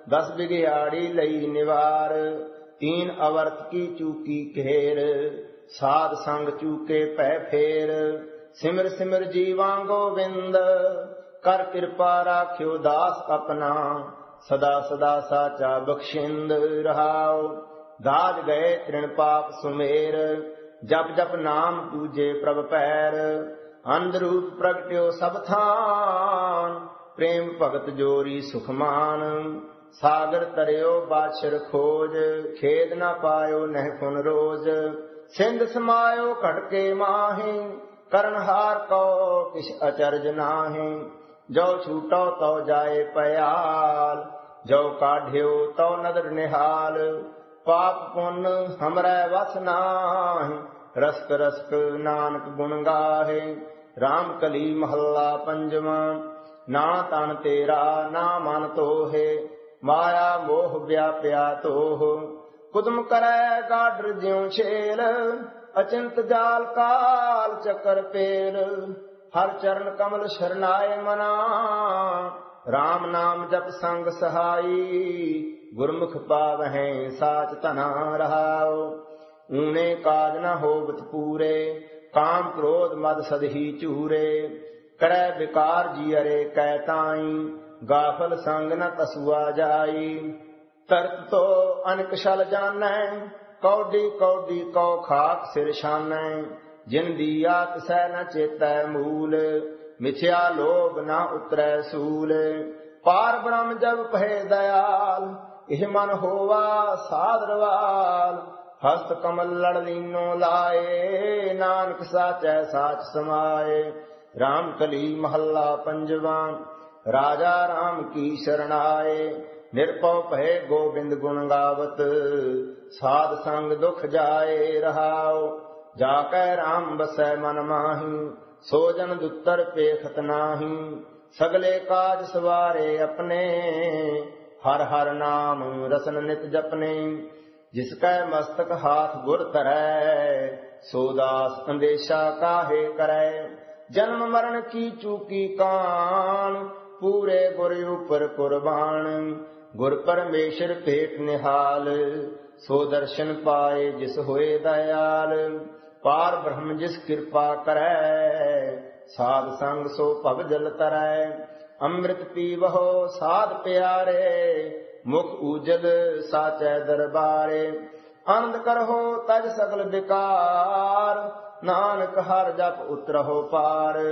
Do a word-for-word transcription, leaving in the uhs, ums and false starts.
दस बिगियाड़ी लई निवार। तीन अवर्त की चूकी घेर, साध संग चूके पै फेर। सिमर सिमर जीवा गोविंद, कर कृपा राख्यो दास अपना। सदा सदा साचा बख्शिंद रहाओ, दाज गए तृण पाप सुमेर। जप जप नाम पूजे प्रभ पैर, अंधरूप प्रगट्यो सब थान। प्रेम भगत जोरी सुखमान, सागर तरयो बादशर खोज। खेद न पायो नह पुन रोज, सिंध समायो खटके माहि। करनहार को किस अचरज नाहि, जो छूटो तो जाए पयाल। जो काढ़्यो तो नदर निहाल, पाप पुन हमरै वस नाहि। रसक रसक नानक गुण गाहे, राम कली महला पंजवा। ना तन तेरा ना मन तोहे, माया मोह व्याप्या तोह। कुदम करै गाडर ज्यों छेल, अचिंत जाल काल चक्कर पेल। हर चरण कमल शरणाय मना, राम नाम जप संग सहाई। गुरमुख पावहें साच तना रहाओ, ऊने काज न होवत पूरे। काम क्रोध मद सदही चूरे, करै विकार जियरे कै ताई। गाफल संग न तसुआ जाई, तरत तो अनक शल जानै। कौडी कौडी कौ खाक सिर शानै, जिन दिया तिसै न चेतै मूल। मिथ्या लोभ न उतरै सूल, पार ब्रह्म जब पहे दयाल। इह मन होवा सादरवाल, हस्त कमल लड़ लीनो लाए। नानक साचै साच समाए, राम कली महला पंजवा। राजा राम की शरणाए, निरपौ भय गोविंद गुण गावत। साध संग दुख जाए रहाओ, जाकै राम बसै मन माही। सो जन दुत्तर पेखत नाही, सगले काज सवारे अपने। हर हर नाम रसन नित जपने, जिसकै मस्तक हाथ गुर धरै। सो दास अंदेशा काहे करै, जन्म मरण की चूकी कान। पूरे गुर ऊपर कुर्बान, गुर परमेश्वर भेट निहाल। सो दर्शन पाए जिस होए दयाल, पार ब्रह्म जिस कृपा करै। साध संग सो भव जल तरै, अमृत पीवहो साध प्यारे। मुख उजल साचै दरबारे, आनंद करहो तज सगल विकार। नानक हर जप उतरहो पार,